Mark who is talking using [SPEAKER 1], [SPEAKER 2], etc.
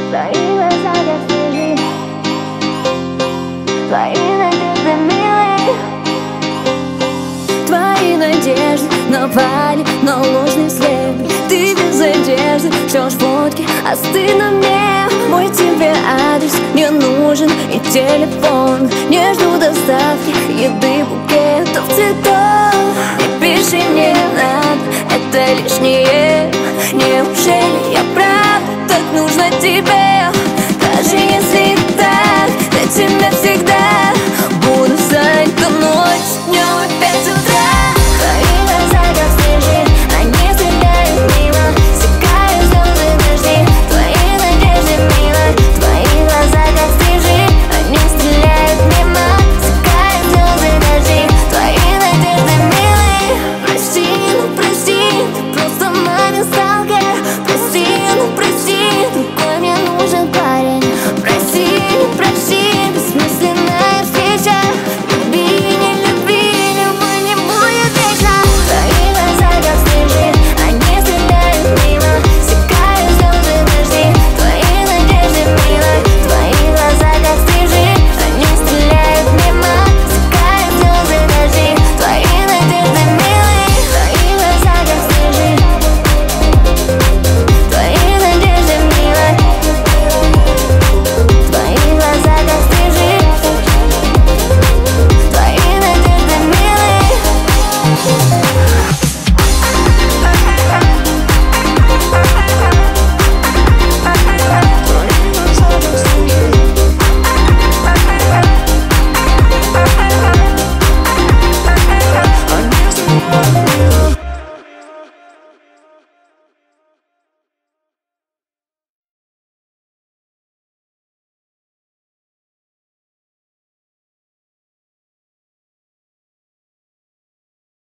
[SPEAKER 1] Твои глаза как снежи, твои надежды милые. Твои надежды напали на ложный след. Ты без одежды шлешь фотки, а стыдно мне. Мой тебе адрес не нужен и телефон. Не жду доставки еды, букетов, цветов. Не пиши, мне надо, это лишнее. Неужели я правда так нужна тебе?